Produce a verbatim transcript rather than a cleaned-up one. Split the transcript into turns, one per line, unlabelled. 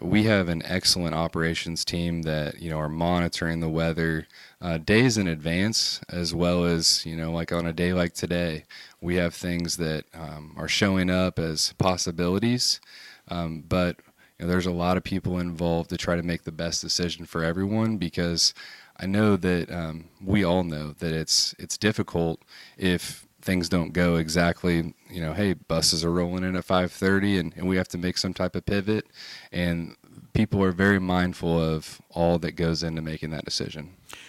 we have an excellent operations team that, you know, are monitoring the weather uh, days in advance, as well as, you know, like on a day like today, we have things that um, are showing up as possibilities. Um, but you know, there's a lot of people involved to try to make the best decision for everyone, because I know that um, we all know that it's it's difficult if things don't go exactly, you know, hey, buses are rolling in at five thirty and, and we have to make some type of pivot. And people are very mindful of all that goes into making that decision.